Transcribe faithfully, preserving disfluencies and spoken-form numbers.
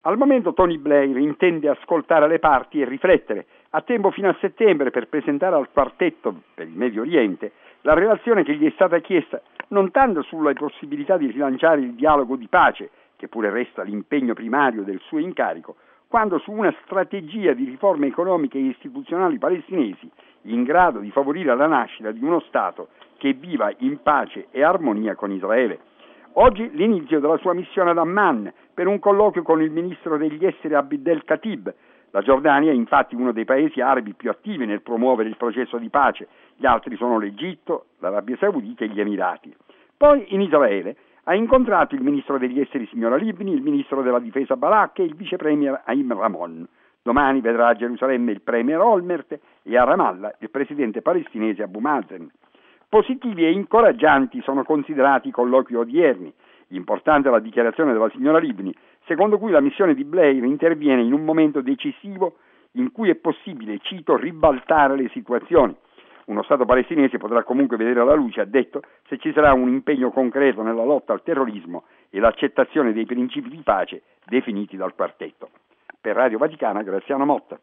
Al momento Tony Blair intende ascoltare le parti e riflettere, a tempo fino a settembre per presentare al quartetto per il Medio Oriente la relazione che gli è stata chiesta non tanto sulle possibilità di rilanciare il dialogo di pace, che pure resta l'impegno primario del suo incarico, quanto su una strategia di riforme economiche e istituzionali palestinesi in grado di favorire la nascita di uno Stato che viva in pace e armonia con Israele. Oggi l'inizio della sua missione ad Amman per un colloquio con il ministro degli esteri Abd el-Khatib. La Giordania è infatti uno dei paesi arabi più attivi nel promuovere il processo di pace, gli altri sono l'Egitto, l'Arabia Saudita e gli Emirati. Poi in Israele ha incontrato il ministro degli esteri signora Libni, il ministro della difesa Barak e il vice premier Haim Ramon. Domani vedrà a Gerusalemme il premier Olmert e a Ramallah il presidente palestinese Abu Mazen. Positivi e incoraggianti sono considerati i colloqui odierni. Importante è la dichiarazione della signora Libni, secondo cui la missione di Blair interviene in un momento decisivo in cui è possibile, cito, ribaltare le situazioni. Uno Stato palestinese potrà comunque vedere la luce, ha detto, se ci sarà un impegno concreto nella lotta al terrorismo e l'accettazione dei principi di pace definiti dal quartetto. Per Radio Vaticana, Graziano Motta.